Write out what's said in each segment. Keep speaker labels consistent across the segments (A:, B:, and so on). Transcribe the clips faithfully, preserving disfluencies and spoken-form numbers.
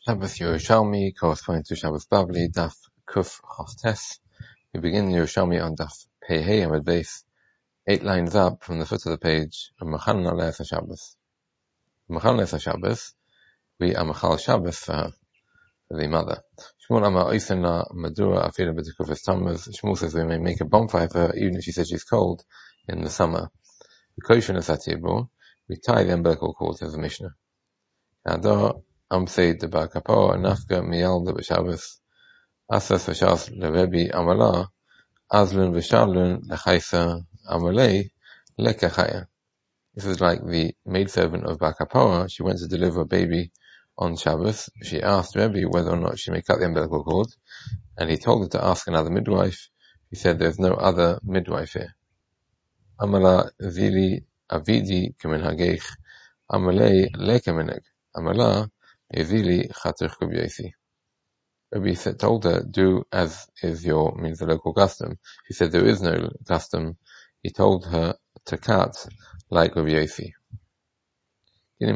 A: Shabbos Yerushalmi corresponding to Shabbos Bavli, Daf Kuf Chaftes. We begin Yerushalmi on Daf Pei Hey Amud Beis, eight lines up from the foot of the page, Machal Naleh Shabbos. Machal Naleh Shabbos, we are Machal Shabbos for her, for the mother. Shmuel Amar Oisen La Madura Afila B'Tekufes Tammuz. Shmuel says we may make a bonfire for her even if she says she's cold in the summer. Kosher Nesatibur, we tie the umbilical cord as the Mishnah. Adar Amseid de Bar Kapor Nafka Miyalda B'Shabbos Asas V'Shas LeRebi Amala Azlun V'Shalun Lechaisa Amalei Lekachaya. This is like the maidservant of Bar Kapor. She went to deliver a baby on Shabbos. She asked Rebbe whether or not she may cut the umbilical cord, and he told her to ask another midwife. He said there's no other midwife here. Amala Zili Avidi Kemenhageich Amalei Lekemeneg Amala Ezili Chater Kubyesi. Rabbi told her, do as is your, means the local custom. She said there is no custom. He told her to cut like Rabbi Yossi. The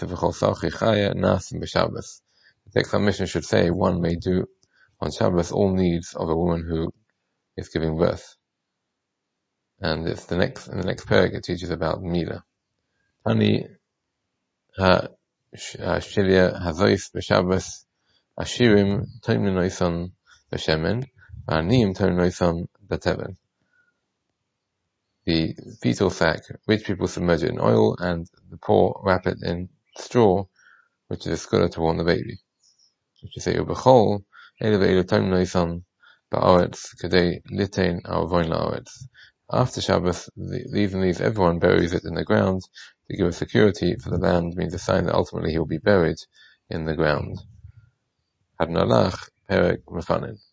A: text of Mishnah should say one may do on Shabbos all needs of a woman who is giving birth. And it's the next, in the next paragraph it teaches about Mila. Tani ha Shilia Hazois b'Shabbos Ashirim Toimim Noisan B'Shemen, V'Aniyim Toimim Noisan B'Teven. The fetal sac, rich people submerge it in oil, and the poor wrap it in straw, which is a skula to warm the baby. Which is say, Ubechol, Ele Ve'elu Toimim Noisan Ba'aretz, Kedei Litein Avoin La'aretz. After Shabbos, the, these and these, everyone buries it in the ground to give a security for the land, means a sign that ultimately he will be buried in the ground. Hadnalach Perek Mefanin.